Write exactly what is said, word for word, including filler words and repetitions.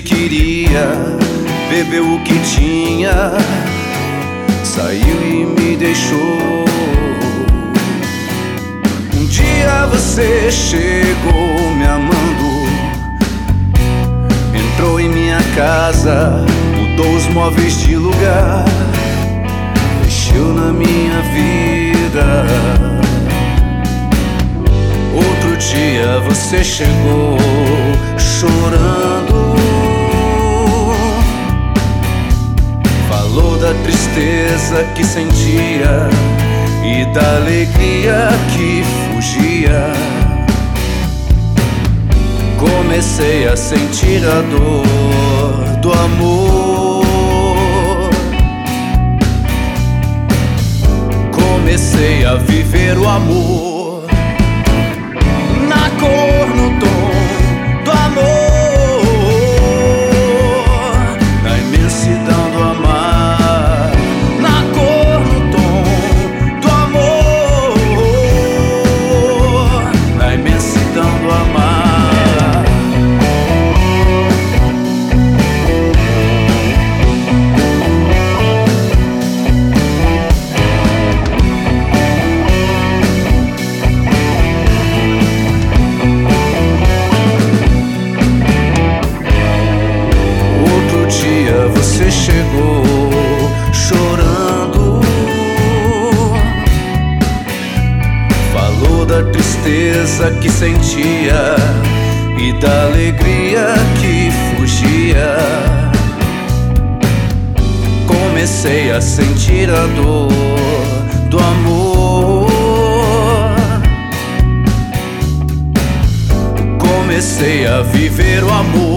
que queria, bebeu o que tinha, saiu e me deixou. Um dia você chegou me amando, entrou em minha casa, mudou os móveis de lugar, mexeu na minha vida. Outro dia você chegou chorando, falou da tristeza que sentia e da alegria que fugia. Comecei a sentir a dor do amor, comecei a viver o amor na cor, no tom do amor, na imensidão do amar, na cor, no tom do amor, na imensidão do amar. Você chegou chorando, falou da tristeza que sentia e da alegria que fugia. Comecei a sentir a dor do amor, comecei a viver o amor